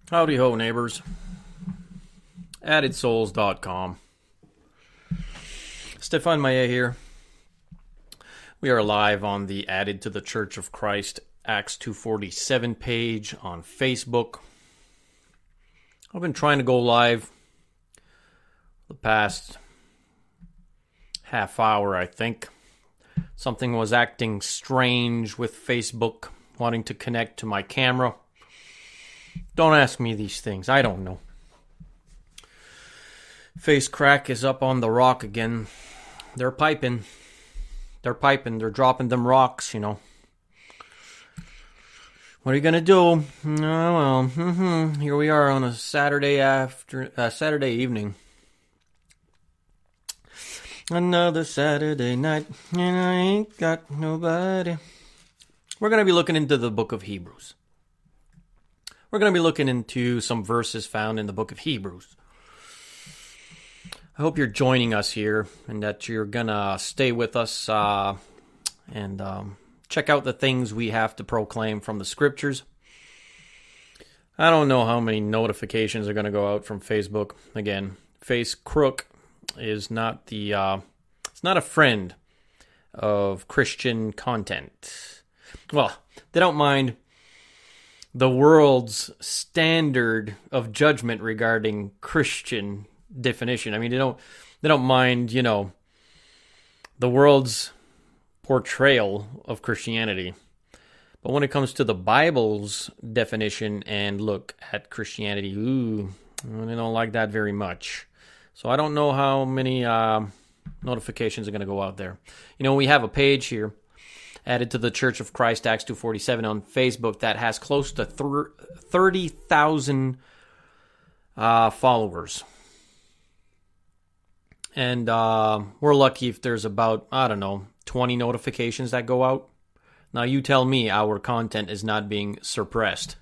Howdy ho, neighbors. AddedSouls.com. Stefan Maillet here. We are live on the Added to the Church of Christ Acts 247 page on Facebook. I've been trying to go live the past half hour, I think. Something was acting strange with Facebook, wanting to connect to my camera. Don't ask me these things. I don't know. Face Crack is up on the rock again. They're piping. They're dropping them rocks, you know. What are you gonna do? Oh, well, here we are on a Saturday evening. Another Saturday night, and I ain't got nobody. We're gonna be looking into the book of Hebrews. We're going to be looking into some verses found in the book of Hebrews. I hope you're joining us here and that you're going to stay with us and check out the things we have to proclaim from the scriptures. I don't know how many notifications are going to go out from Facebook. Again, FaceCrook is not it's not a friend of Christian content. Well, they don't mind the world's standard of judgment regarding Christian definition. I mean, they don't mind, the world's portrayal of Christianity. But when it comes to the Bible's definition and look at Christianity, they don't like that very much. So I don't know how many notifications are going to go out there. We have a page here, Added to the Church of Christ, Acts 247 on Facebook, that has close to 30,000 followers. And we're lucky if there's about, 20 notifications that go out. Now you tell me our content is not being suppressed.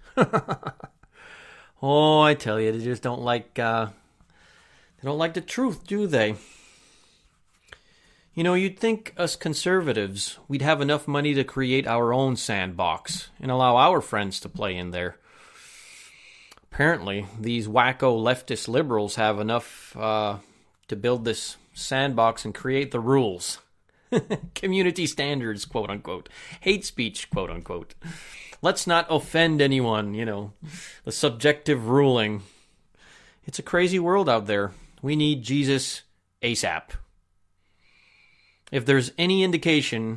Oh, I tell you, they just don't like, they don't like the truth, do they? You'd think us conservatives, we'd have enough money to create our own sandbox and allow our friends to play in there. Apparently, these wacko leftist liberals have enough to build this sandbox and create the rules. Community standards, quote unquote. Hate speech, quote unquote. Let's not offend anyone, The subjective ruling. It's a crazy world out there. We need Jesus ASAP. If there's any indication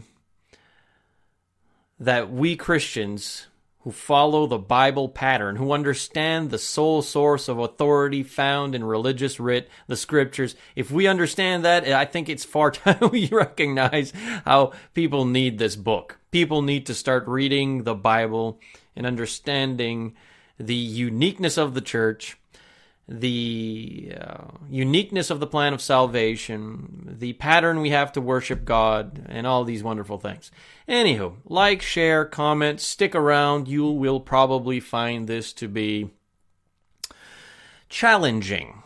that we Christians who follow the Bible pattern, who understand the sole source of authority found in religious writ, the scriptures, if we understand that, I think it's far time we recognize how people need this book. People need to start reading the Bible and understanding the uniqueness of the church, the uniqueness of the plan of salvation, the pattern we have to worship God, and all these wonderful things. Anywho, like, share, comment, stick around. You will probably find this to be challenging,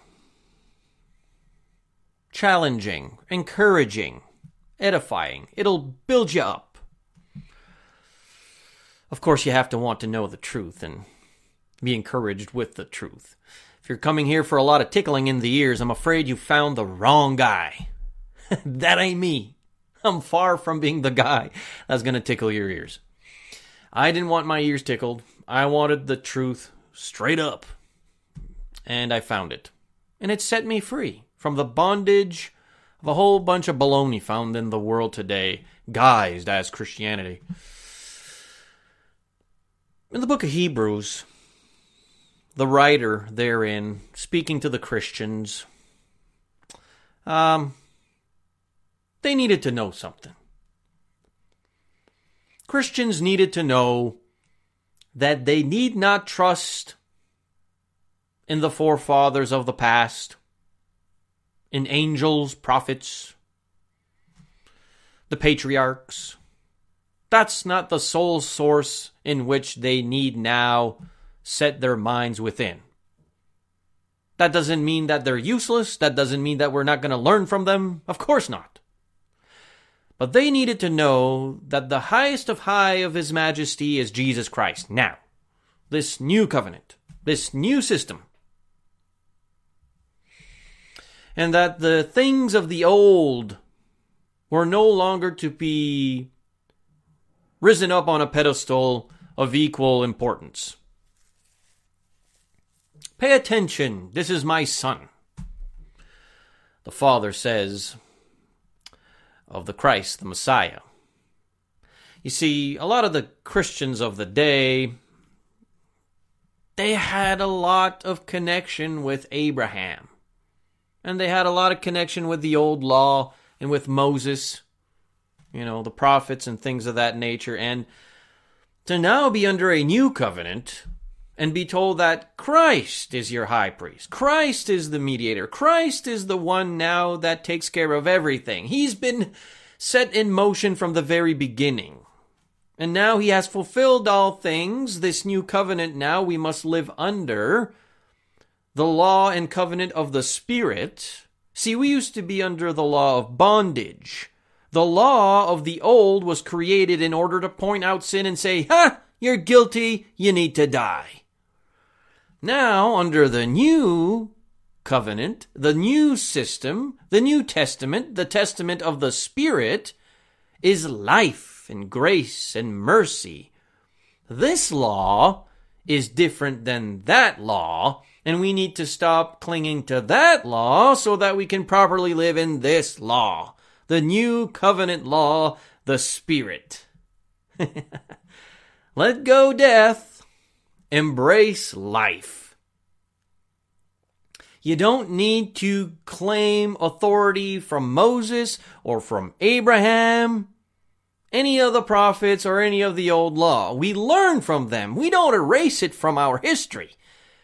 encouraging, edifying. It'll build you up. Of course, you have to want to know the truth and be encouraged with the truth. If you're coming here for a lot of tickling in the ears, I'm afraid you found the wrong guy. That ain't me. I'm far from being the guy that's going to tickle your ears. I didn't want my ears tickled. I wanted the truth straight up. And I found it. And it set me free from the bondage of a whole bunch of baloney found in the world today, guised as Christianity. In the book of Hebrews, the writer therein, speaking to the Christians, they needed to know something. Christians needed to know that they need not trust in the forefathers of the past, in angels, prophets, the patriarchs. That's not the sole source in which they need now set their minds within. That doesn't mean that they're useless. That doesn't mean that we're not going to learn from them. Of course not. But they needed to know that the highest of high of His Majesty is Jesus Christ. Now, this new covenant, this new system. And that the things of the old were no longer to be risen up on a pedestal of equal importance. Pay attention, this is my son, the Father says of the Christ, the Messiah. You see, a lot of the Christians of the day, they had a lot of connection with Abraham. And they had a lot of connection with the old law and with Moses, the prophets and things of that nature. And to now be under a new covenant and be told that Christ is your high priest, Christ is the mediator, Christ is the one now that takes care of everything. He's been set in motion from the very beginning. And now he has fulfilled all things. This new covenant now we must live under the law and covenant of the Spirit. See, we used to be under the law of bondage. The law of the old was created in order to point out sin and say, you're guilty, you need to die. Now, under the new covenant, the new system, the New Testament, the testament of the Spirit, is life and grace and mercy. This law is different than that law, and we need to stop clinging to that law so that we can properly live in this law, the new covenant law, the Spirit. Let go death, embrace life. You don't need to claim authority from Moses or from Abraham, any of the prophets or any of the old law. We learn from them. We don't erase it from our history.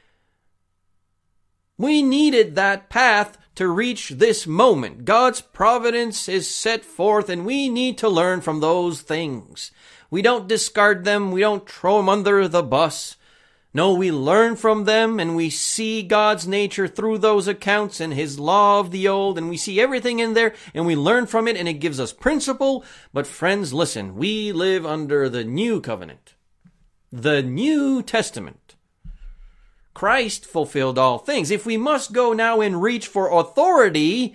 We needed that path to reach this moment. God's providence is set forth, and we need to learn from those things. We don't discard them. We don't throw them under the bus. No, we learn from them, and we see God's nature through those accounts and His law of the old, and we see everything in there, and we learn from it, and it gives us principle. But friends, listen, we live under the new covenant, the New Testament. Christ fulfilled all things. If we must go now and reach for authority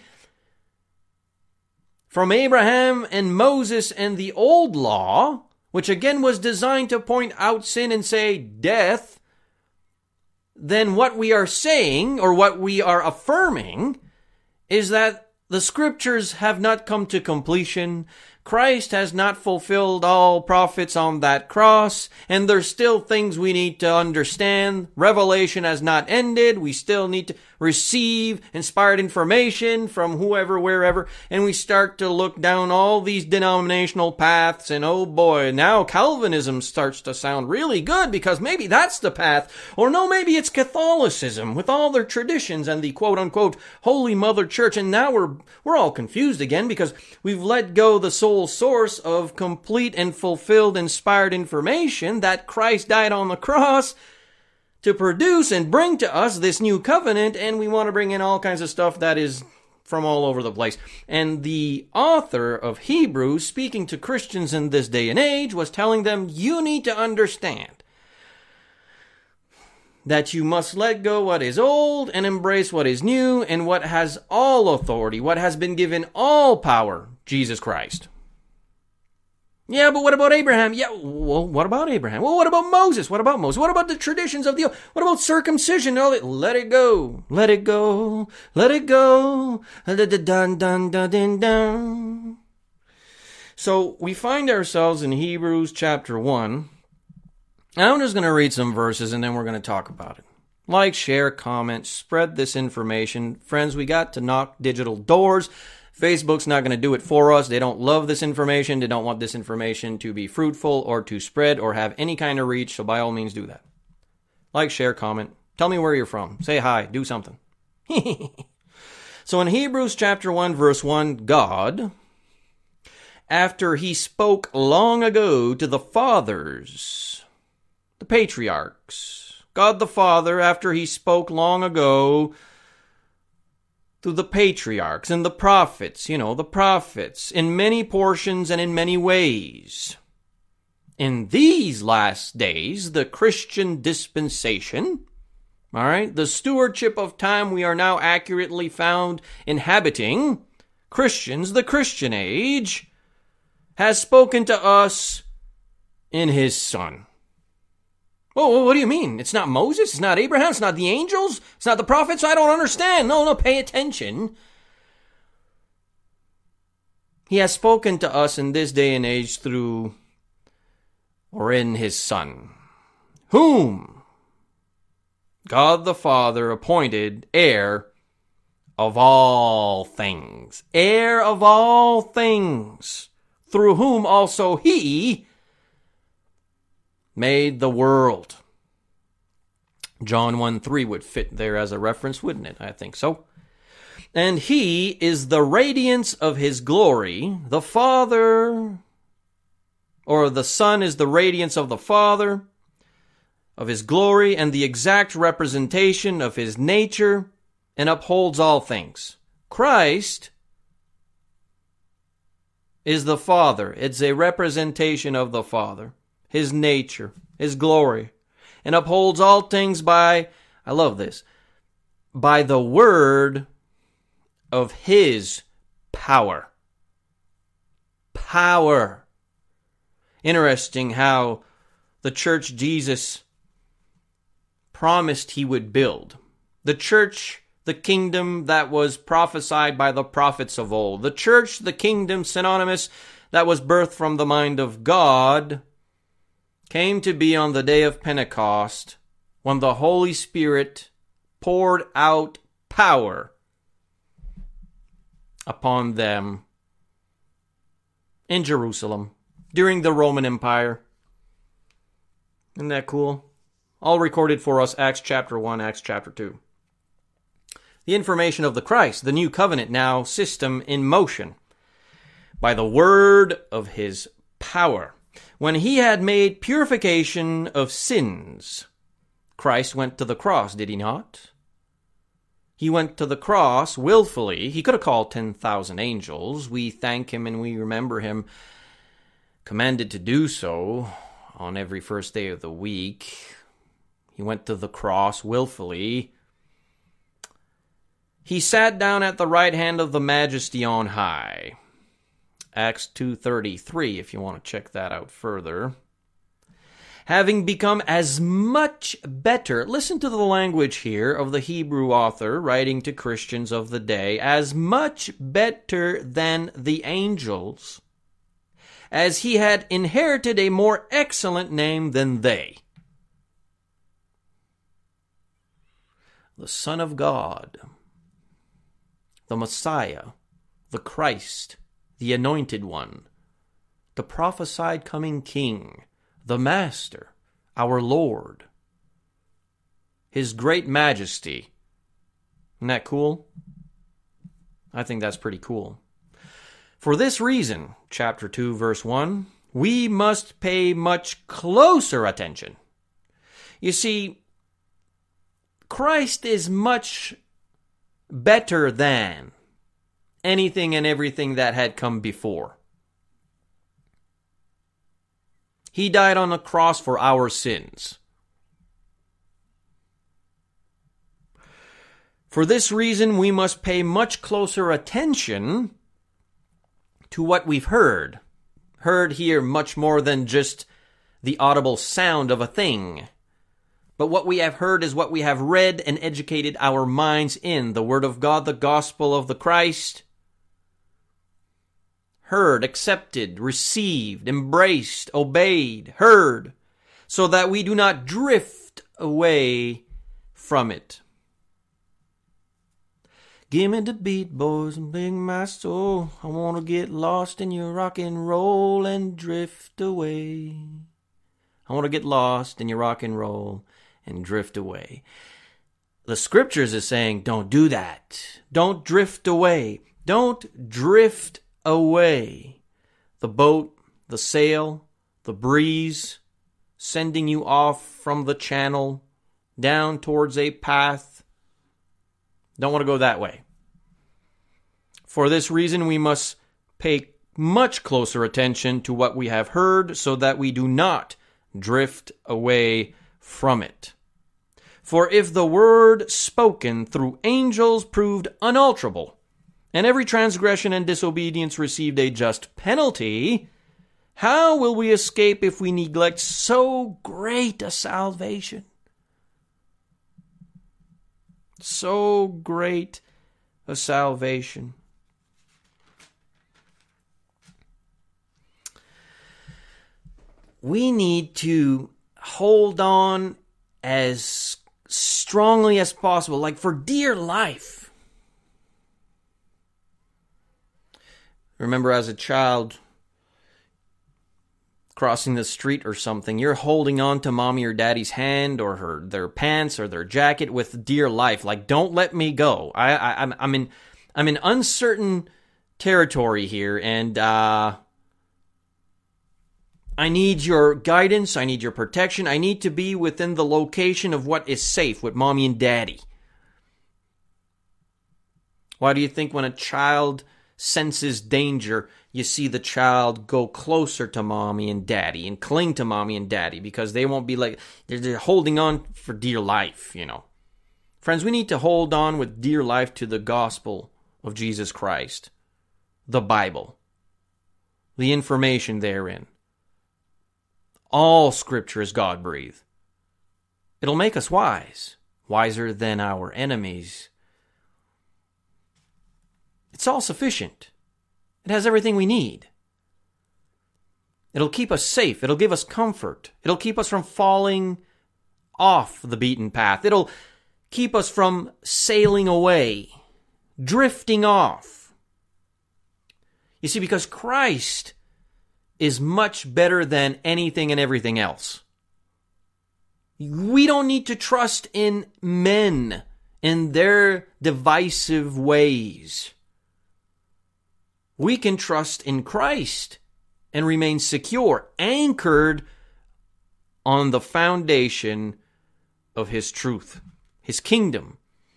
from Abraham and Moses and the old law, which again was designed to point out sin and say death, then what we are saying, or what we are affirming, is that the scriptures have not come to completion. Christ has not fulfilled all prophets on that cross, and there's still things we need to understand. Revelation has not ended. We still need to receive inspired information from whoever, wherever, and we start to look down all these denominational paths, and oh boy, now Calvinism starts to sound really good because maybe that's the path, or no, maybe it's Catholicism with all their traditions and the quote-unquote Holy Mother Church, and now we're all confused again because we've let go the sole source of complete and fulfilled inspired information that Christ died on the cross to produce and bring to us this new covenant, and we want to bring in all kinds of stuff that is from all over the place. And the author of Hebrews, speaking to Christians in this day and age, was telling them, you need to understand that you must let go what is old and embrace what is new and what has all authority, what has been given all power, Jesus Christ. Yeah, but what about Abraham? Yeah, well, what about Abraham? Well, what about Moses? What about Moses? What about the traditions of the old? What about circumcision? Let it go. Let it go. Let it go. Dun, dun, dun, dun, dun. So we find ourselves in Hebrews chapter 1. And I'm just going to read some verses and then we're going to talk about it. Like, share, comment, spread this information. Friends, we got to knock digital doors. Facebook's not going to do it for us. They don't love this information. They don't want this information to be fruitful or to spread or have any kind of reach. So by all means, do that. Like, share, comment. Tell me where you're from. Say hi. Do something. So in Hebrews chapter 1, verse 1, God, after He spoke long ago to the fathers, the patriarchs, God the Father, after He spoke long ago to the patriarchs and the prophets, the prophets, in many portions and in many ways. In these last days, the Christian dispensation, All right? The stewardship of time we are now accurately found inhabiting, Christians, the Christian age, has spoken to us in his Son. Oh, what do you mean? It's not Moses? It's not Abraham? It's not the angels? It's not the prophets? I don't understand. No, pay attention. He has spoken to us in this day and age through or in his Son, whom God the Father appointed heir of all things. Heir of all things, through whom also he made the world. John 1:3 would fit there as a reference, wouldn't it? I think so. And he is the radiance of his glory. The Father, or the Son is the radiance of the Father, of his glory, and the exact representation of his nature, and upholds all things. Christ is the Father. It's a representation of the Father, his nature, his glory, and upholds all things by, I love this, by the word of his power. Power. Interesting how the church Jesus promised he would build. The church, the kingdom that was prophesied by the prophets of old. The church, the kingdom, synonymous, that was birthed from the mind of God, came to be on the day of Pentecost when the Holy Spirit poured out power upon them in Jerusalem during the Roman Empire. Isn't that cool? All recorded for us, Acts chapter 1, Acts chapter 2. The information of the Christ, the new covenant now system in motion by the word of his power. When he had made purification of sins, Christ went to the cross, did he not? He went to the cross willfully. He could have called 10,000 angels. We thank him and we remember him commanded to do so on every first day of the week. He went to the cross willfully. He sat down at the right hand of the Majesty on high. Acts 2:33, if you want to check that out further. Having become as much better, listen to the language here of the Hebrew author writing to Christians of the day, as much better than the angels, as he had inherited a more excellent name than they. The Son of God, the Messiah, the Christ, the Anointed One, the prophesied coming King, the Master, our Lord, his great majesty. Isn't that cool? I think that's pretty cool. For this reason, chapter 2, verse 1, we must pay much closer attention. You see, Christ is much better than anything and everything that had come before. He died on the cross for our sins. For this reason, we must pay much closer attention to what we've heard. Heard here much more than just the audible sound of a thing. But what we have heard is what we have read and educated our minds in. The Word of God, the gospel of the Christ. Heard, accepted, received, embraced, obeyed, heard, so that we do not drift away from it. Give me the beat, boys, and bring my soul. I want to get lost in your rock and roll and drift away. I want to get lost in your rock and roll and drift away. The scriptures is saying, don't do that. Don't drift away. Don't drift away. The boat, the sail, the breeze, sending you off from the channel, down towards a path. Don't want to go that way. For this reason, we must pay much closer attention to what we have heard so that we do not drift away from it. For if the word spoken through angels proved unalterable, and every transgression and disobedience received a just penalty, how will we escape if we neglect so great a salvation? So great a salvation. We need to hold on as strongly as possible, like for dear life. Remember, as a child crossing the street or something, you're holding on to mommy or daddy's hand or their pants or their jacket with dear life. Like, don't let me go. I'm in uncertain territory here, and I need your guidance. I need your protection. I need to be within the location of what is safe with mommy and daddy. Why do you think when a child senses danger, you see the child go closer to mommy and daddy and cling to mommy and daddy? Because they won't be like, they're holding on for dear life, you know. Friends, we need to hold on with dear life to the gospel of Jesus Christ, the Bible, the information therein. All Scripture is God-breathed. It'll make us wise, wiser than our enemies. It's all sufficient. It has everything we need. It'll keep us safe. It'll give us comfort. It'll keep us from falling off the beaten path. It'll keep us from sailing away, drifting off. You see, because Christ is much better than anything and everything else. We don't need to trust in men and their divisive ways. We can trust in Christ and remain secure, anchored on the foundation of His truth, His kingdom.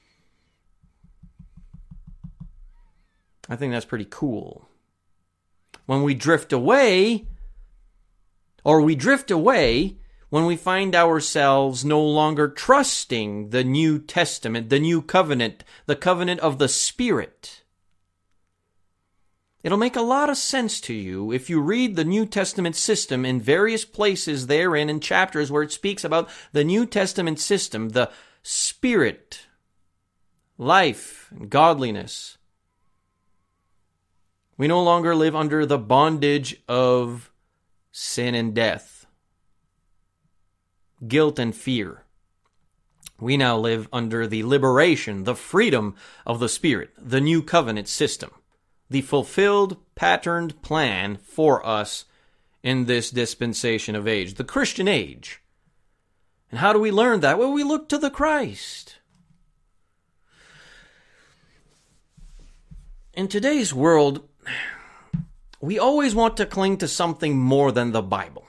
I think that's pretty cool. When we drift away, when we find ourselves no longer trusting the New Testament, the New Covenant, the covenant of the Spirit. It'll make a lot of sense to you if you read the New Testament system in various places therein in chapters where it speaks about the New Testament system, the Spirit, life, and godliness. We no longer live under the bondage of sin and death, guilt and fear. We now live under the liberation, the freedom of the Spirit, the new covenant system, the fulfilled, patterned plan for us in this dispensation of age, the Christian age. And how do we learn that? Well, we look to the Christ. In today's world, we always want to cling to something more than the Bible.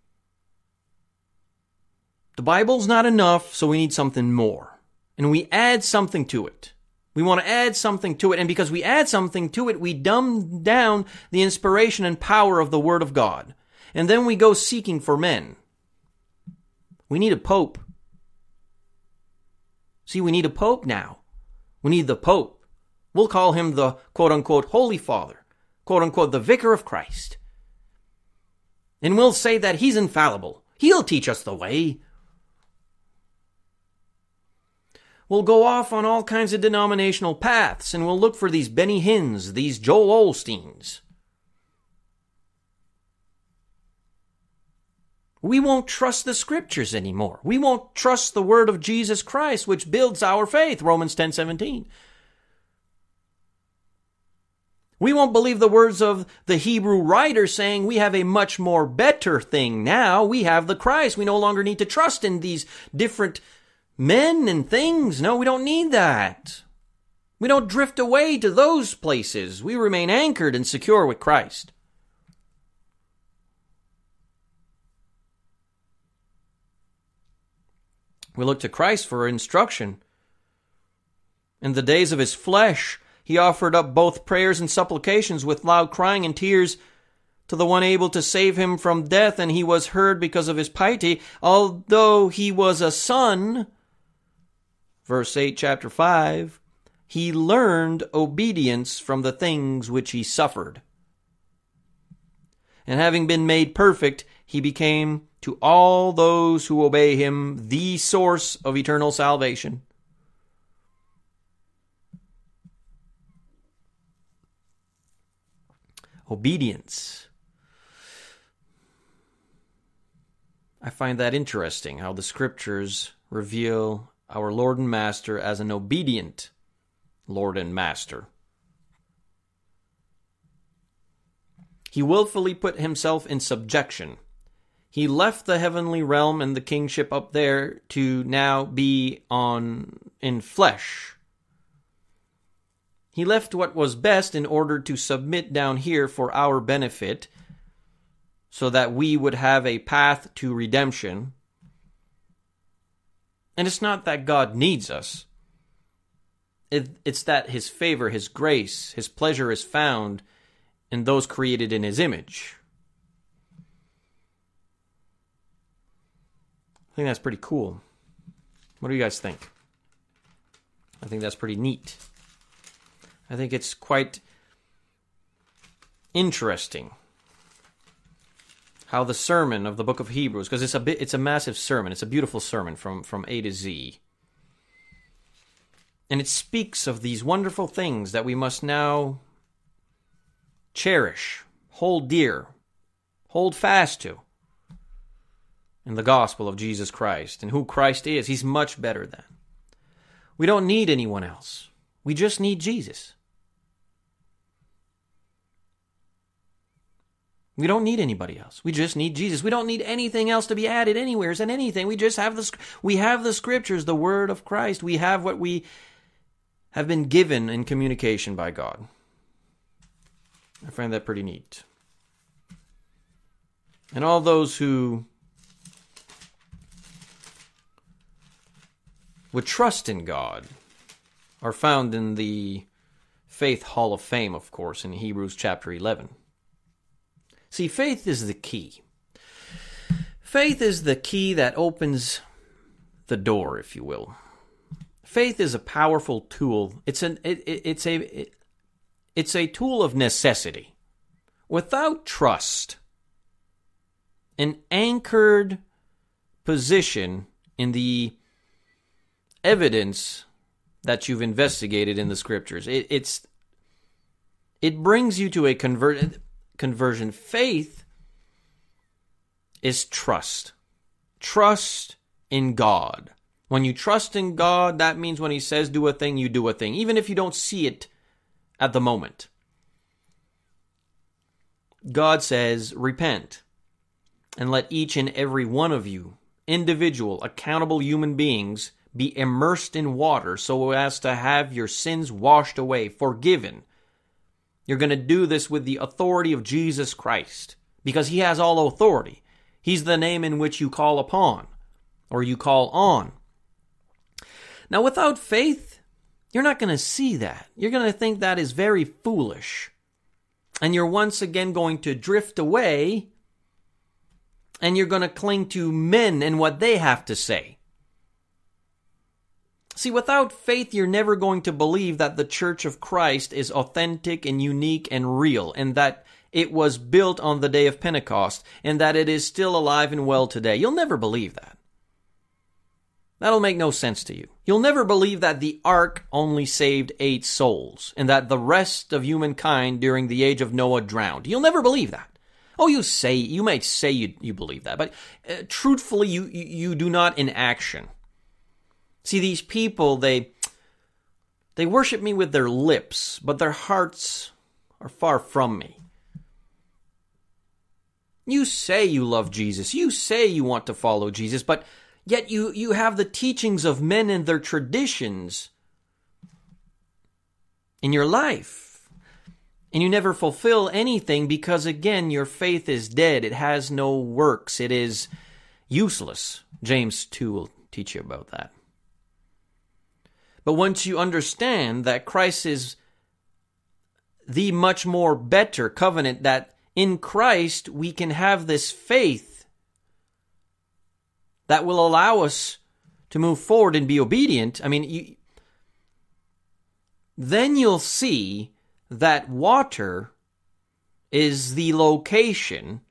The Bible's not enough, so we need something more. And we add something to it. We want to add something to it, and because we add something to it, we dumb down the inspiration and power of the Word of God. And then we go seeking for men. We need a pope. See, we need a pope now. We need the Pope. We'll call him the quote-unquote Holy Father, quote-unquote the Vicar of Christ. And we'll say that he's infallible. He'll teach us the way. We'll go off on all kinds of denominational paths, and we'll look for these Benny Hinns, these Joel Osteens. We won't trust the Scriptures anymore. We won't trust the Word of Jesus Christ, which builds our faith, Romans 10:17. We won't believe the words of the Hebrew writer saying we have a much more better thing now. We have the Christ. We no longer need to trust in these different men and things. No, we don't need that. We don't drift away to those places. We remain anchored and secure with Christ. We look to Christ for instruction. In the days of his flesh, he offered up both prayers and supplications with loud crying and tears to the one able to save him from death, and he was heard because of his piety. Although he was a son, verse 8, chapter 5, he learned obedience from the things which he suffered. And having been made perfect, he became to all those who obey him the source of eternal salvation. Obedience. I find that interesting, how the scriptures reveal our Lord and Master as an obedient Lord and Master. He willfully put himself in subjection. He left the heavenly realm and the kingship up there to now be in flesh. He left what was best in order to submit down here for our benefit, so that we would have a path to redemption. And it's not that God needs us. It's that his favor, his grace, his pleasure is found in those created in his image. I think that's pretty cool. What do you guys think? I think that's pretty neat. I think it's quite interesting how the sermon of the book of Hebrews, because it's a massive sermon, it's a beautiful sermon from A to Z. And it speaks of these wonderful things that we must now cherish, hold dear, hold fast to in the gospel of Jesus Christ and who Christ is. He's much better than. We don't need anyone else. We just need Jesus. We don't need anybody else. We just need Jesus. We don't need anything else to be added anywhere and anything. We just have the scriptures, the word of Christ. We have what we have been given in communication by God. I find that pretty neat. And all those who would trust in God are found in the Faith Hall of Fame, of course, in Hebrews chapter 11. See, faith is the key. Faith is the key that opens the door, if you will. Faith is a powerful tool. It's a tool of necessity. Without trust, an anchored position in the evidence that you've investigated in the scriptures, it brings you to a conversion. Faith is trust. Trust in God. When you trust in God, that means when he says do a thing, you do a thing, even if you don't see it at the moment. God says, repent, and let each and every one of you, individual, accountable human beings, be immersed in water so as to have your sins washed away, forgiven. You're going to do this with the authority of Jesus Christ, because he has all authority. He's the name in which you call upon, or you call on. Now, without faith, you're not going to see that. You're going to think that is very foolish. And you're once again going to drift away, and you're going to cling to men and what they have to say. See, without faith, you're never going to believe that the Church of Christ is authentic and unique and real, and that it was built on the day of Pentecost, and that it is still alive and well today. You'll never believe that. That'll make no sense to you. You'll never believe that the ark only saved 8 souls, and that the rest of humankind during the age of Noah drowned. You'll never believe that. Oh, you may say you believe that, but truthfully, you do not in action. See, these people, they worship me with their lips, but their hearts are far from me. You say you love Jesus. You say you want to follow Jesus, but yet you have the teachings of men and their traditions in your life. And you never fulfill anything because, again, your faith is dead. It has no works. It is useless. James 2 will teach you about that. But once you understand that Christ is the much more better covenant, that in Christ we can have this faith that will allow us to move forward and be obedient, I mean, then you'll see that water is the location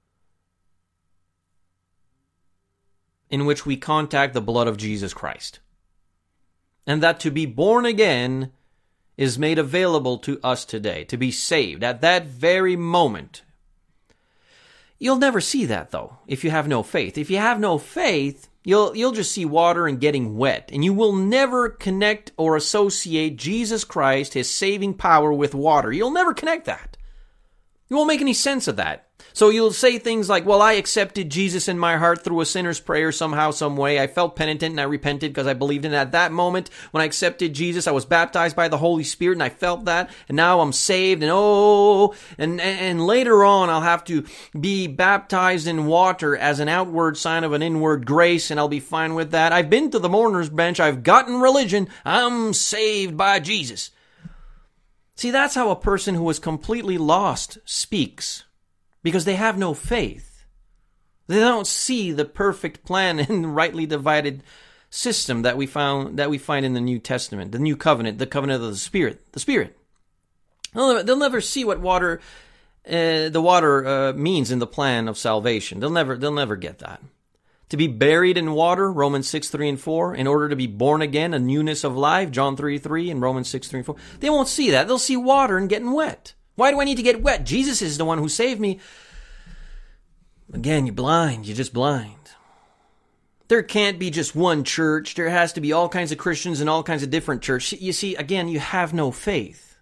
in which we contact the blood of Jesus Christ. And that to be born again is made available to us today, to be saved at that very moment. You'll never see that, though, if you have no faith. If you have no faith, you'll just see water and getting wet, and you will never connect or associate Jesus Christ, his saving power, with water. You'll never connect that. It won't make any sense of that. So you'll say things like, well, I accepted Jesus in my heart through a sinner's prayer somehow, some way. I felt penitent and I repented because I believed in it. At that moment, when I accepted Jesus, I was baptized by the Holy Spirit and I felt that. And now I'm saved and later on I'll have to be baptized in water as an outward sign of an inward grace, and I'll be fine with that. I've been to the mourner's bench. I've gotten religion. I'm saved by Jesus. See, that's how a person who is completely lost speaks. Because they have no faith. They don't see the perfect plan and rightly divided system that we find in the New Testament, the New Covenant, the covenant of the Spirit. The Spirit. They'll never see what the water means in the plan of salvation. They'll never get that. To be buried in water, Romans 6:3-4, in order to be born again, a newness of life, John 3:3 and Romans 6:3-4. They won't see that. They'll see water and getting wet. Why do I need to get wet? Jesus is the one who saved me. Again, you're blind. You're just blind. There can't be just one church. There has to be all kinds of Christians in all kinds of different churches. You see, again, you have no faith.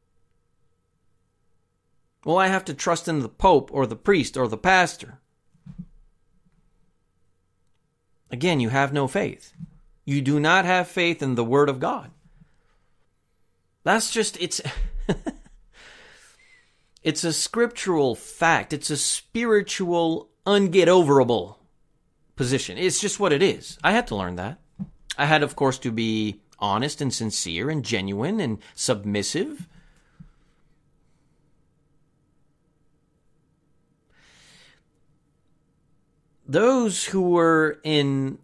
Well, I have to trust in the Pope or the priest or the pastor. Again, you have no faith. You do not have faith in the Word of God. That's just, it's a scriptural fact. It's a spiritual, unget-overable position. It's just what it is. I had to learn that. I had, of course, to be honest and sincere and genuine and submissive. Those who were in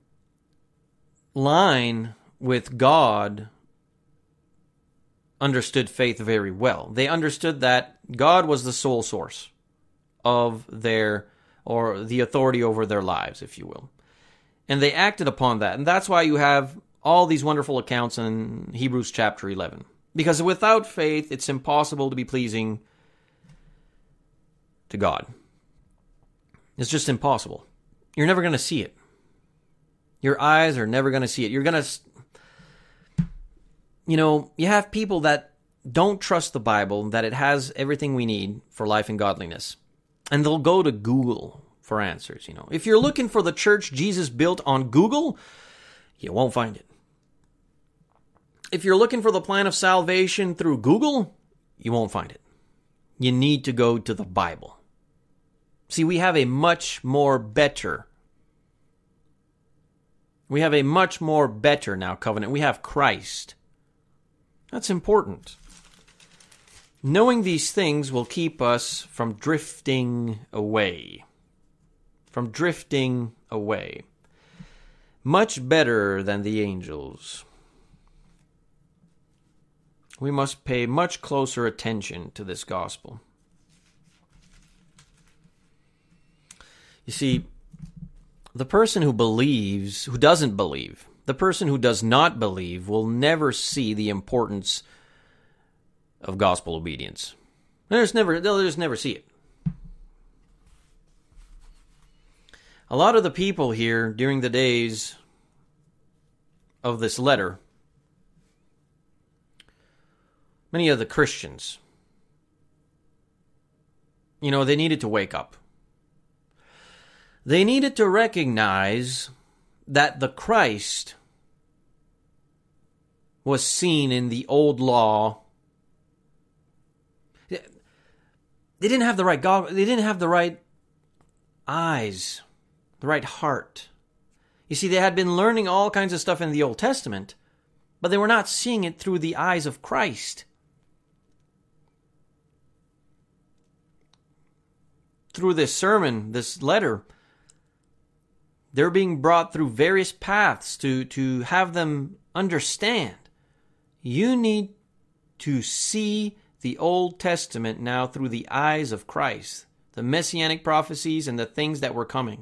line with God understood faith very well. They understood that God was the sole source of the authority over their lives, if you will. And they acted upon that. And that's why you have all these wonderful accounts in Hebrews chapter 11. Because without faith, it's impossible to be pleasing to God. It's just impossible. You're never going to see it. Your eyes are never going to see it. You're going to... you have people that don't trust the Bible, that it has everything we need for life and godliness. And they'll go to Google for answers, If you're looking for the church Jesus built on Google, you won't find it. If you're looking for the plan of salvation through Google, you won't find it. You need to go to the Bible. See, we have a much more better now covenant. We have Christ. That's important. Knowing these things will keep us from drifting away. Much better than the angels. We must pay much closer attention to this gospel. You see, the person who doesn't believe, the person who does not believe will never see the importance of gospel obedience. They'll just never see it. A lot of the people here during the days of this letter, many of the Christians, they needed to wake up. They needed to recognize that the Christ was seen in the old law. They didn't have the right God. They didn't have the right eyes, the right heart. You see, they had been learning all kinds of stuff in the Old Testament, but they were not seeing it through the eyes of Christ. Through this sermon, this letter, They're being brought through various paths to have them understand. You need to see the Old Testament now through the eyes of Christ, the messianic prophecies and the things that were coming.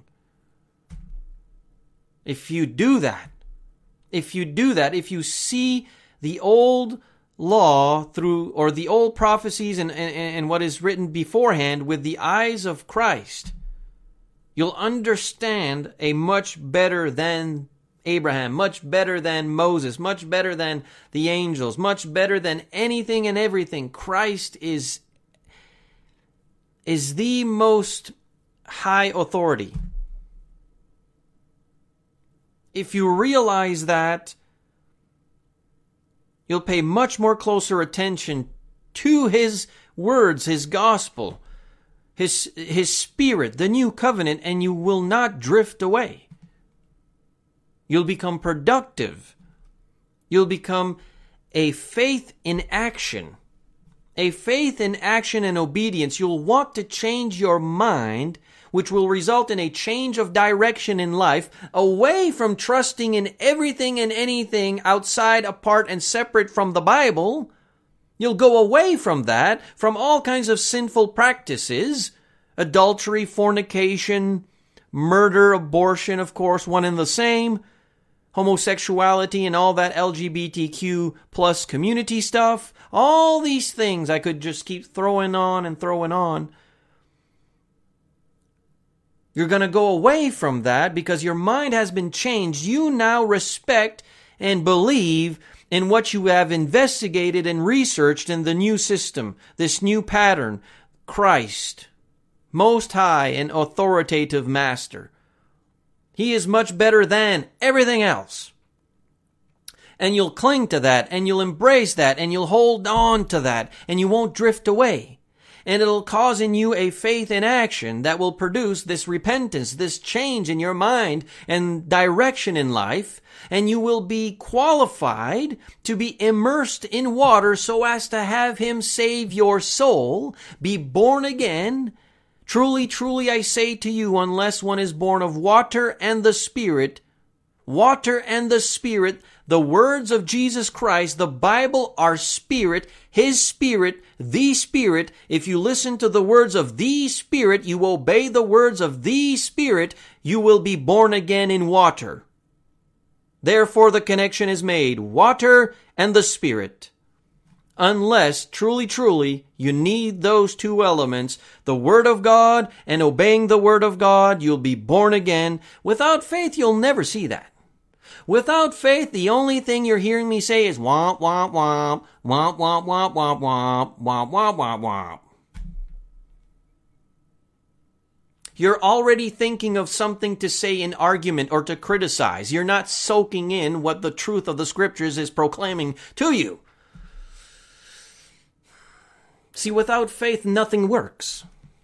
If you do that, if you see the old law through, or the old prophecies and what is written beforehand with the eyes of Christ, you'll understand a much better than Abraham, much better than Moses, much better than the angels, much better than anything and everything. Christ is the most high authority. If you realize that, you'll pay much more closer attention to His words, His gospel, His Spirit, the new covenant, and you will not drift away. You'll become productive. You'll become a faith in action. A faith in action and obedience. You'll want to change your mind, which will result in a change of direction in life, away from trusting in everything and anything outside, apart, and separate from the Bible. You'll go away from that, from all kinds of sinful practices, adultery, fornication, murder, abortion, of course, one and the same, homosexuality and all that LGBTQ plus community stuff. All these things I could just keep throwing on and throwing on. You're going to go away from that because your mind has been changed. You now respect and believe in what you have investigated and researched in the new system, this new pattern, Christ, Most High and authoritative Master. He is much better than everything else. And you'll cling to that, and you'll embrace that, and you'll hold on to that, and you won't drift away. And it'll cause in you a faith in action that will produce this repentance, this change in your mind and direction in life. And you will be qualified to be immersed in water so as to have Him save your soul, be born again. Truly, truly, I say to you, unless one is born of water and the Spirit, the words of Jesus Christ, the Bible are Spirit, His Spirit, the Spirit. If you listen to the words of the Spirit, you obey the words of the Spirit, you will be born again in water. Therefore the connection is made, water and the Spirit. Unless, truly, truly, you need those two elements, the Word of God and obeying the Word of God, you'll be born again. Without faith, you'll never see that. Without faith, the only thing you're hearing me say is womp, womp, womp, womp, womp, womp, womp, womp, womp, womp, womp, womp. You're already thinking of something to say in argument or to criticize. You're not soaking in what the truth of the Scriptures is proclaiming to you. See, without faith, nothing works.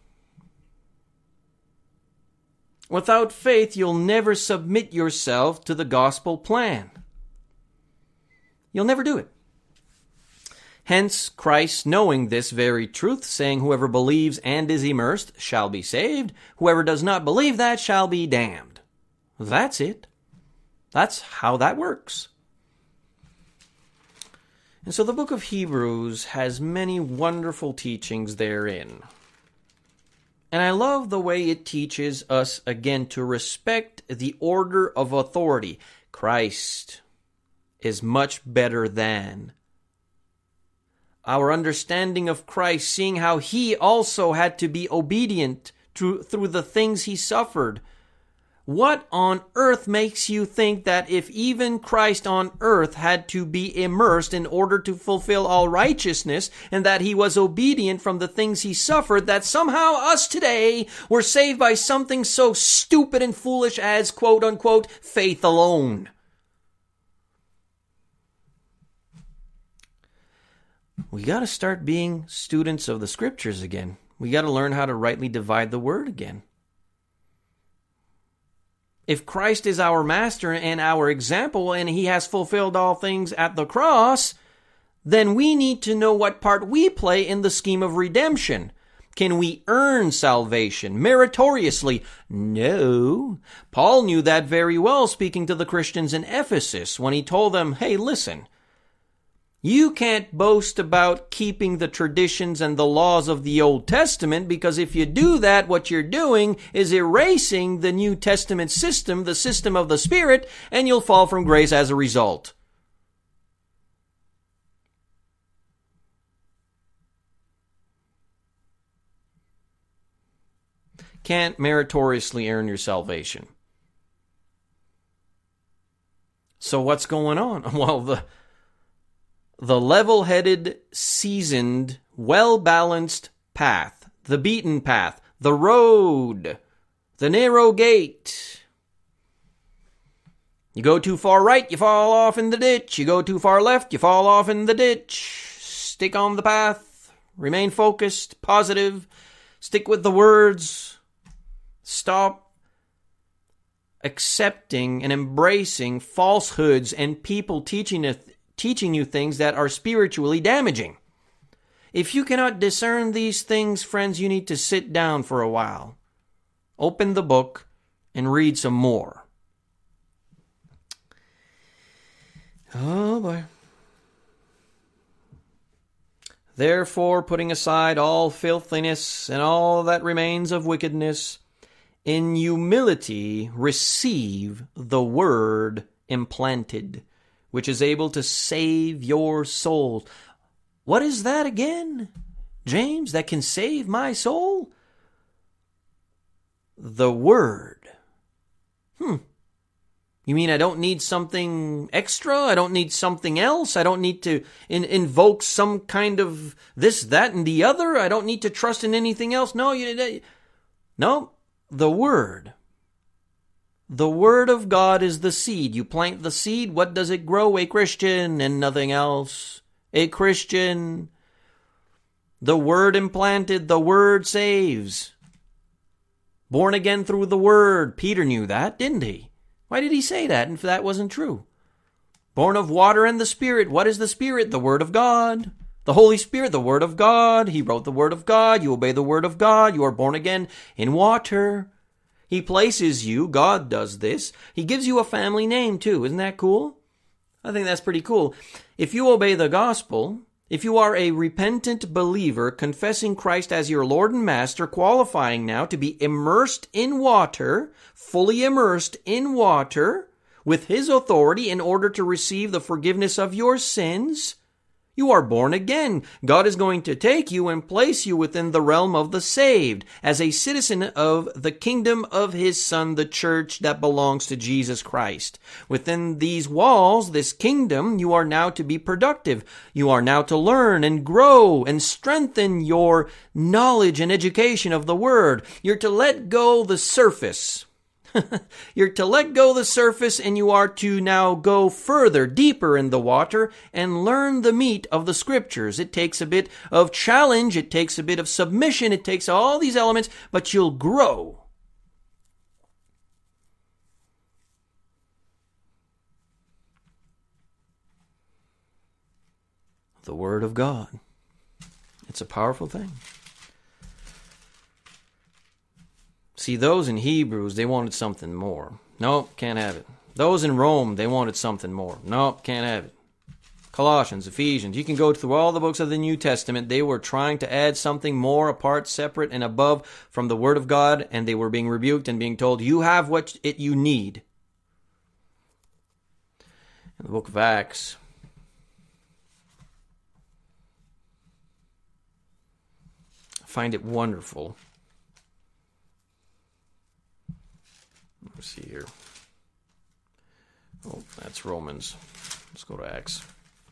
Without faith, you'll never submit yourself to the gospel plan. You'll never do it. Hence, Christ, knowing this very truth, saying, whoever believes and is immersed shall be saved. Whoever does not believe that shall be damned. That's it. That's how that works. And so the book of Hebrews has many wonderful teachings therein. And I love the way it teaches us, again, to respect the order of authority. Christ is much better than. Our understanding of Christ, seeing how He also had to be obedient through the things He suffered. What on earth makes you think that if even Christ on earth had to be immersed in order to fulfill all righteousness, and that He was obedient from the things He suffered, that somehow us today were saved by something so stupid and foolish as, quote unquote, faith alone? We got to start being students of the Scriptures again. We got to learn how to rightly divide the Word again. If Christ is our master and our example, and He has fulfilled all things at the cross, then we need to know what part we play in the scheme of redemption. Can we earn salvation meritoriously? No. Paul knew that very well, speaking to the Christians in Ephesus when he told them, hey, listen, you can't boast about keeping the traditions and the laws of the Old Testament, because if you do that, what you're doing is erasing the New Testament system, the system of the Spirit, and you'll fall from grace as a result. Can't meritoriously earn your salvation. So what's going on? Well, the level-headed, seasoned, well-balanced path, the beaten path, the road, the narrow gate. You go too far right, you fall off in the ditch. You go too far left, you fall off in the ditch. Stick on the path. Remain focused, positive. Stick with the words. Stop accepting and embracing falsehoods and people teaching you things that are spiritually damaging. If you cannot discern these things, friends, you need to sit down for a while. Open the book and read some more. Oh boy. Therefore, putting aside all filthiness and all that remains of wickedness, in humility receive the word implanted, which is able to save your souls. What is that again, James, that can save my soul? The word. You mean I don't need something extra? I don't need something else? I don't need to invoke some kind of this, that, and the other? I don't need to trust in anything else? No, no. The Word. The Word of God is the seed. You plant the seed, what does it grow? A Christian and nothing else. A Christian. The Word implanted, the Word saves. Born again through the Word. Peter knew that, didn't he? Why did he say that if that wasn't true? Born of water and the Spirit. What is the Spirit? The Word of God. The Holy Spirit, the Word of God. He wrote the Word of God. You obey the Word of God. You are born again in water. He places you. God does this. He gives you a family name too. Isn't that cool? I think that's pretty cool. If you obey the gospel, if you are a repentant believer, confessing Christ as your Lord and Master, qualifying now to be immersed in water, fully immersed in water, with His authority in order to receive the forgiveness of your sins, you are born again. God is going to take you and place you within the realm of the saved as a citizen of the kingdom of His Son, the church that belongs to Jesus Christ. Within these walls, this kingdom, you are now to be productive. You are now to learn and grow and strengthen your knowledge and education of the Word. You're to let go the surface. You're to let go the surface, and you are to now go further, deeper in the water, and learn the meat of the Scriptures. It takes a bit of challenge, it takes a bit of submission, it takes all these elements, but you'll grow. The Word of God. It's a powerful thing. See, those in Hebrews, they wanted something more. Nope, can't have it. Those in Rome, they wanted something more. Nope, can't have it. Colossians, Ephesians, you can go through all the books of the New Testament. They were trying to add something more apart, separate, and above from the Word of God, and they were being rebuked and being told, you have what you need. In the book of Acts, I find it wonderful. Let's see here. Oh, that's Romans. Let's go to Acts.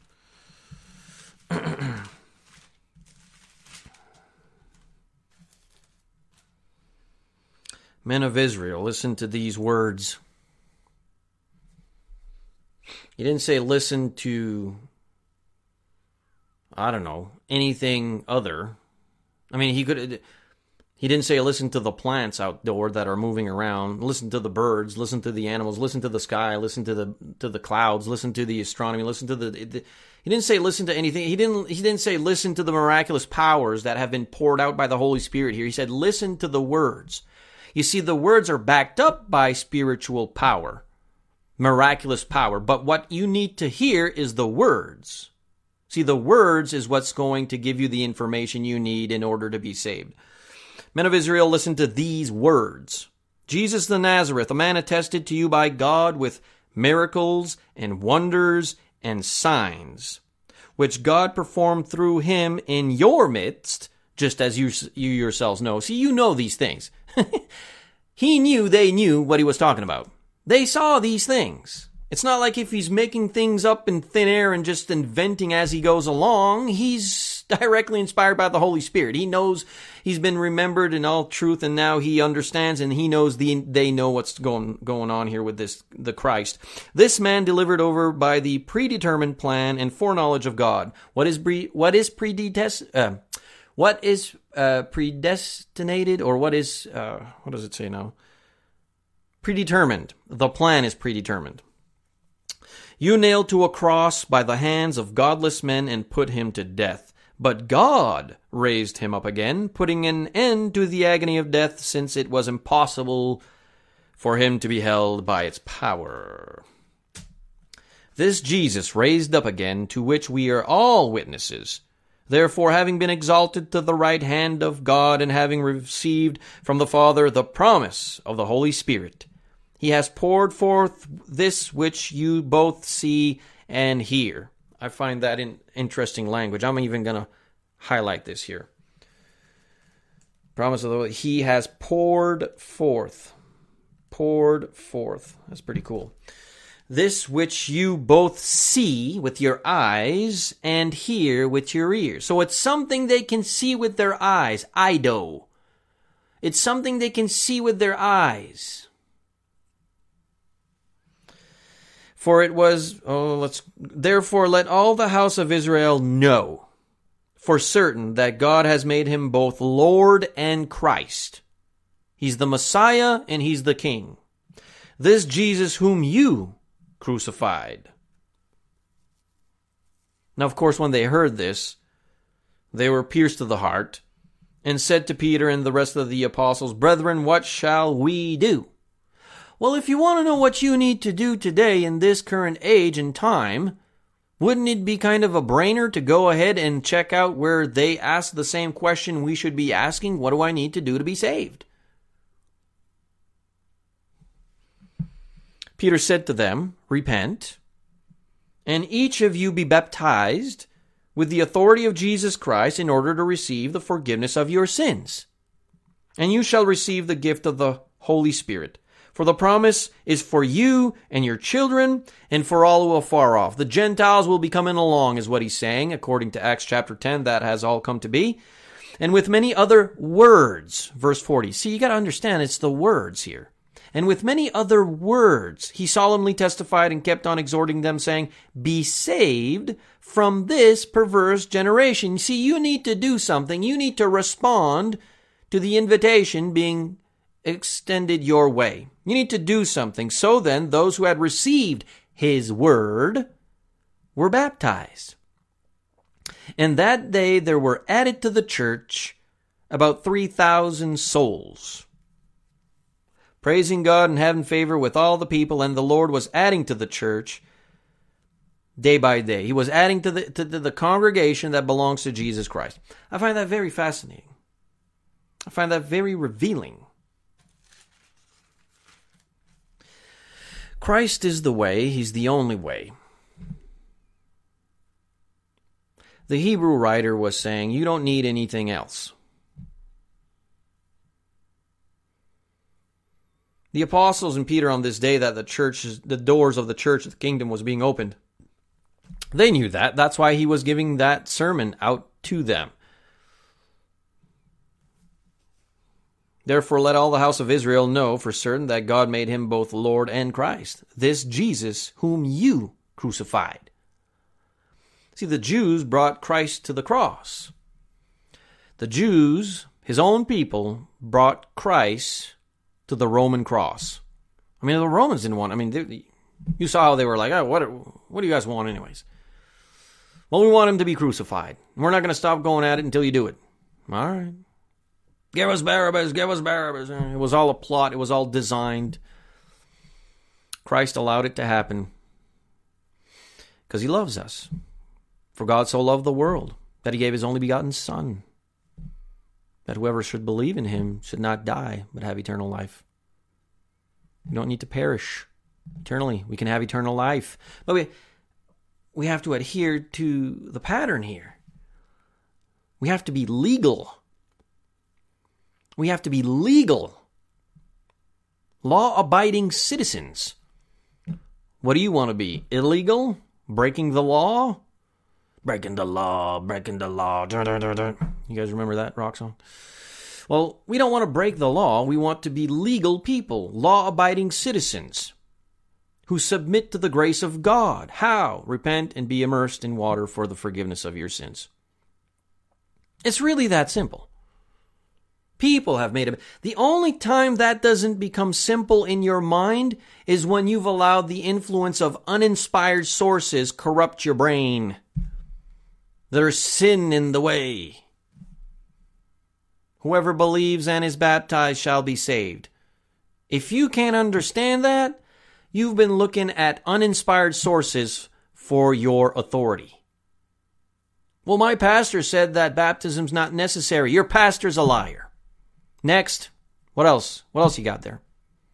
Men of Israel, listen to these words. He didn't say listen to, I don't know, anything other. I mean, he He didn't say listen to the plants outdoor that are moving around, listen to the birds, listen to the animals, listen to the sky, listen to the clouds, listen to the astronomy, listen to the he didn't say listen to anything. He didn't say listen to the miraculous powers that have been poured out by the Holy Spirit here. He said listen to the words. You see, the words are backed up by spiritual power, miraculous power, but what you need to hear is the words. See, the words is what's going to give you the information you need in order to be saved. Men of Israel, listen to these words. Jesus the Nazareth, a man attested to you by God with miracles and wonders and signs, which God performed through him in your midst, just as you yourselves know. See, you know these things. They knew what he was talking about. They saw these things. It's not like if he's making things up in thin air and just inventing as he goes along. He's directly inspired by the Holy Spirit. He knows he's been remembered in all truth, and now he understands, and he knows they know what's going on here with the Christ. This man delivered over by the predetermined plan and foreknowledge of God. What is predestinated, or what does it say now? Predetermined. The plan is predetermined. You nailed to a cross by the hands of godless men and put him to death. But God raised him up again, putting an end to the agony of death, since it was impossible for him to be held by its power. This Jesus raised up again, to which we are all witnesses. Therefore, having been exalted to the right hand of God, and having received from the Father the promise of the Holy Spirit, he has poured forth this which you both see and hear. I find that interesting language. I'm even going to highlight this here. Promise of the Lord. He has poured forth. Poured forth. That's pretty cool. This which you both see with your eyes and hear with your ears. So it's something they can see with their eyes. Ido. It's something they can see with their eyes. For it was, therefore let all the house of Israel know for certain that God has made him both Lord and Christ. He's the Messiah and he's the King. This Jesus whom you crucified. Now, of course, when they heard this, they were pierced to the heart and said to Peter and the rest of the apostles, Brethren, what shall we do? Well, if you want to know what you need to do today in this current age and time, wouldn't it be kind of a brainer to go ahead and check out where they ask the same question we should be asking? What do I need to do to be saved? Peter said to them, Repent, and each of you be baptized with the authority of Jesus Christ in order to receive the forgiveness of your sins. And you shall receive the gift of the Holy Spirit. For the promise is for you and your children and for all who are far off. The Gentiles will be coming along, is what he's saying, according to Acts chapter 10. That has all come to be. And with many other words, verse 40. See, you got to understand, it's the words here. And with many other words, he solemnly testified and kept on exhorting them, saying, Be saved from this perverse generation. See, you need to do something. You need to respond to the invitation being extended your way. You need to do something. So then, those who had received his word were baptized. And that day there were added to the church about 3,000 souls, praising God and having favor with all the people. And the Lord was adding to the church day by day. He was adding to the congregation that belongs to Jesus Christ. I find that very fascinating. I find that very revealing. Christ is the way. He's the only way. The Hebrew writer was saying, you don't need anything else. The apostles and Peter on this day that the doors of the church of the kingdom was being opened, they knew that. That's why he was giving that sermon out to them. Therefore, let all the house of Israel know for certain that God made him both Lord and Christ, this Jesus whom you crucified. See, the Jews brought Christ to the cross. The Jews His own people brought Christ to the Roman cross. I mean, the Romans didn't want, you saw how they were like, oh, what do you guys want anyways? Well, we want him to be crucified. We're not going to stop going at it until you do it. All right. Give us Barabbas, give us Barabbas. It was all a plot. It was all designed. Christ allowed it to happen because he loves us. For God so loved the world that he gave his only begotten Son, that whoever should believe in him should not die, but have eternal life. We don't need to perish eternally. We can have eternal life. But we have to adhere to the pattern here. We have to be legal. We have to be legal. Law-abiding citizens. What do you want to be? Illegal? Breaking the law? Breaking the law, breaking the law. Dun, dun, dun, dun. You guys remember that rock song? Well, we don't want to break the law. We want to be legal people, law-abiding citizens who submit to the grace of God. How? Repent and be immersed in water for the forgiveness of your sins. It's really that simple. People have made it. The only time that doesn't become simple in your mind is when you've allowed the influence of uninspired sources corrupt your brain. There's sin in the way. Whoever believes and is baptized shall be saved. If you can't understand that, you've been looking at uninspired sources for your authority. Well, my pastor said that baptism's not necessary. Your pastor's a liar. Next. What else? What else you got there?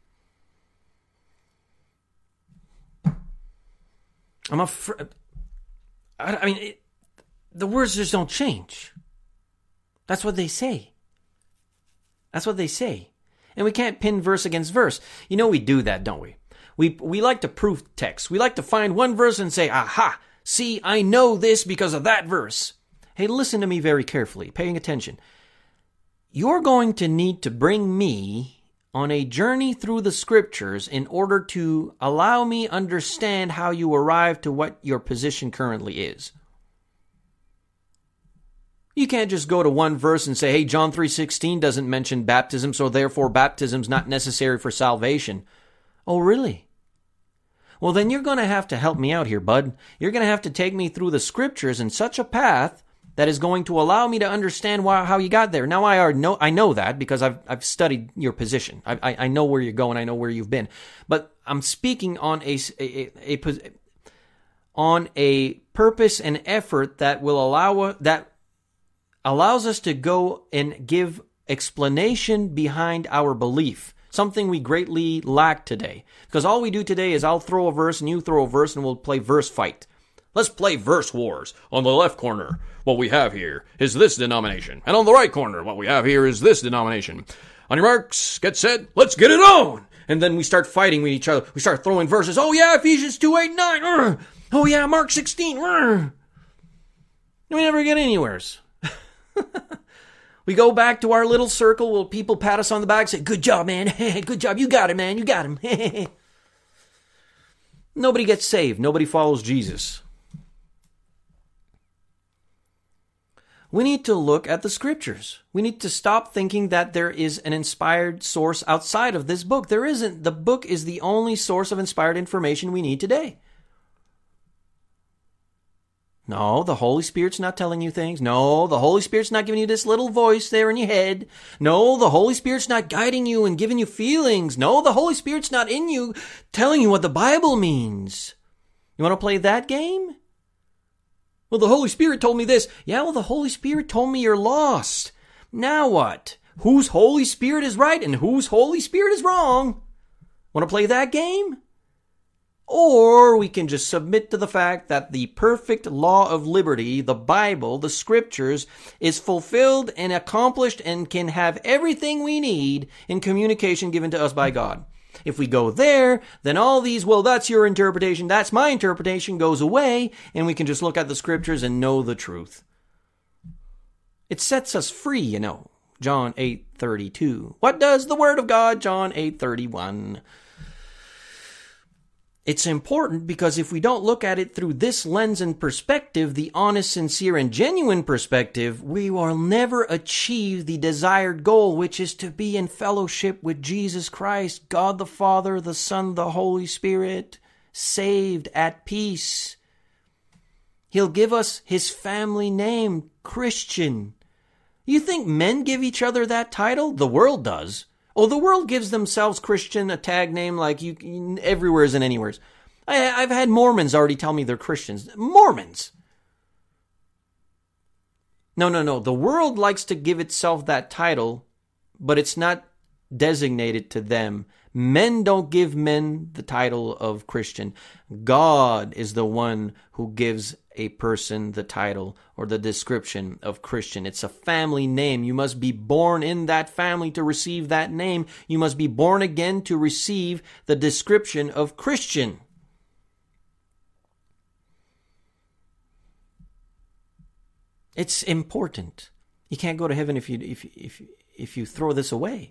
I'm afraid. The words just don't change. That's what they say. That's what they say. And we can't pin verse against verse. You know we do that, don't we? We like to proof text. We like to find one verse and say, aha, see, I know this because of that verse. Hey, listen to me very carefully, paying attention. You're going to need to bring me on a journey through the scriptures in order to allow me understand how you arrive to what your position currently is. You can't just go to one verse and say, hey, John 3:16 doesn't mention baptism, so therefore baptism's not necessary for salvation. Oh, really? Well, then you're going to have to help me out here, bud. You're going to have to take me through the scriptures in such a path that is going to allow me to understand how you got there. Now, I know that because I've studied your position. I know where you're going. I know where you've been. But I'm speaking on a purpose and effort that will allows us to go and give explanation behind our belief, something we greatly lack today. Because all we do today is I'll throw a verse and you throw a verse and we'll play verse fight. Let's play verse wars. On the left corner, what we have here is this denomination. And on the right corner, what we have here is this denomination. On your marks, get set, let's get it on! And then we start fighting with each other. We start throwing verses. Oh yeah, Ephesians 2:8-9. Oh yeah, Mark 16. We never get anywheres. We go back to our little circle where people pat us on the back and say, good job, man. Good job. You got it, man. You got him. Nobody gets saved. Nobody follows Jesus. We need to look at the scriptures. We need to stop thinking that there is an inspired source outside of this book. There isn't. The book is the only source of inspired information we need today. No, the Holy Spirit's not telling you things. No, the Holy Spirit's not giving you this little voice there in your head. No, the Holy Spirit's not guiding you and giving you feelings. No, the Holy Spirit's not in you telling you what the Bible means. You want to play that game? Well, the Holy Spirit told me this. Yeah, well, the Holy Spirit told me you're lost. Now what? Whose Holy Spirit is right and whose Holy Spirit is wrong? Want to play that game? Or we can just submit to the fact that the perfect law of liberty, the Bible, the scriptures, is fulfilled and accomplished and can have everything we need in communication given to us by God. If we go there, then all these, well, that's your interpretation, that's my interpretation, goes away, and we can just look at the scriptures and know the truth. It sets us free, you know. John 8:32. What does the word of God? John 8:31. It's important because if we don't look at it through this lens and perspective, the honest, sincere, and genuine perspective, we will never achieve the desired goal, which is to be in fellowship with Jesus Christ, God the Father, the Son, the Holy Spirit, saved, at peace. He'll give us his family name, Christian. You think men give each other that title? The world does. Oh, the world gives themselves Christian a tag name like you everywheres and anywheres. I've had Mormons already tell me they're Christians. Mormons! No. The world likes to give itself that title, but it's not designated to them. Men don't give men the title of Christian. God is the one who gives a person the title or the description of Christian. It's a family name. You must be born in that family to receive that name. You must be born again to receive the description of Christian. It's important. You can't go to heaven if you throw this away.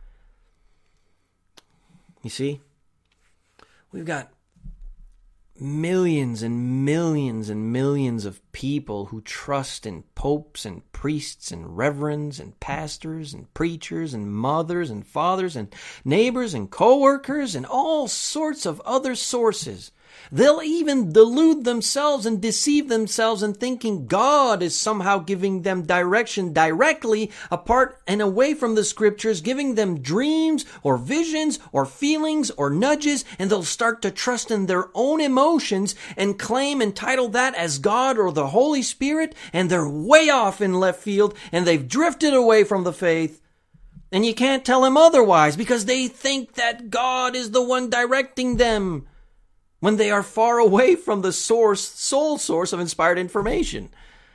You see? We've got millions and millions and millions of people who trust in popes and priests and reverends and pastors and preachers and mothers and fathers and neighbors and co-workers and all sorts of other sources. They'll even delude themselves and deceive themselves in thinking God is somehow giving them direction directly apart and away from the scriptures, giving them dreams or visions or feelings or nudges, and they'll start to trust in their own emotions and claim and title that as God or the Holy Spirit, and they're way off in left field and they've drifted away from the faith. And you can't tell them otherwise because they think that God is the one directing them, when they are far away from the sole source of inspired information.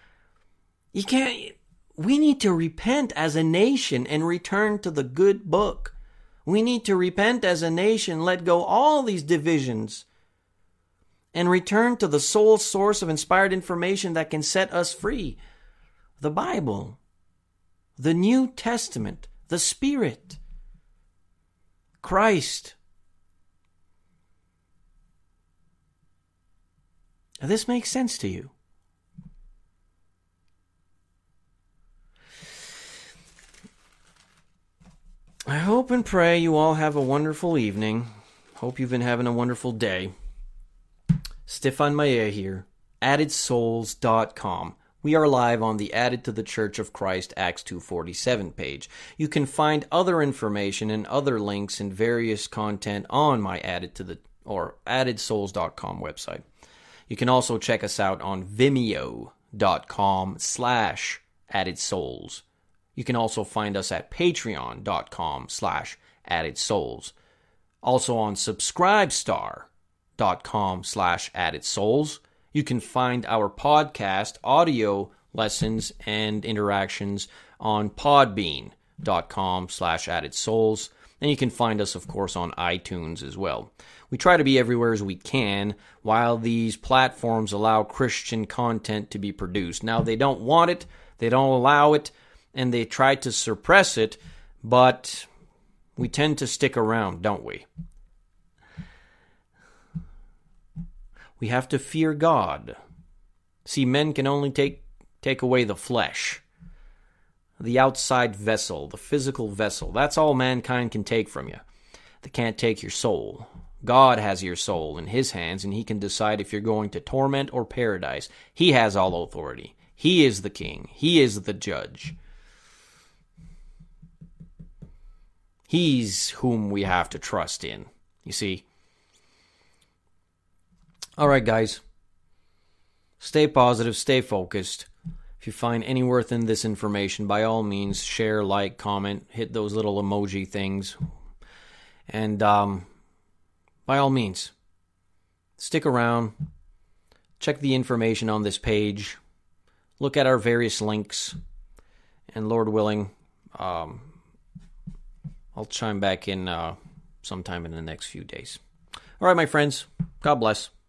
We need to repent as a nation and return to the good book. We need to repent as a nation, let go all these divisions, and return to the sole source of inspired information that can set us free. The Bible, the New Testament, the Spirit, Christ. This makes sense to you. I hope and pray you all have a wonderful evening. Hope you've been having a wonderful day. Stefan Mayer here, AddedSouls.com. We are live on the Added to the Church of Christ Acts 2:47 page. You can find other information and other links and various content on my AddedSouls.com website. You can also check us out on Vimeo.com/AddedSouls. You can also find us at Patreon.com/AddedSouls. Also on Subscribestar.com/AddedSouls. You can find our podcast audio lessons and interactions on Podbean.com/AddedSouls. And you can find us, of course, on iTunes as well. We try to be everywhere as we can while these platforms allow Christian content to be produced. Now, they don't want it, they don't allow it, and they try to suppress it, but we tend to stick around, don't we? We have to fear God. See, men can only take away the flesh, the outside vessel, the physical vessel. That's all mankind can take from you. They can't take your soul. God has your soul in his hands, and he can decide if you're going to torment or paradise. He has all authority. He is the king. He is the judge. He's whom we have to trust in, you see. All right, guys. Stay positive, stay focused. If you find any worth in this information, by all means, share, like, comment, hit those little emoji things. And by all means, stick around, check the information on this page, look at our various links, and Lord willing, I'll chime back in sometime in the next few days. All right, my friends, God bless.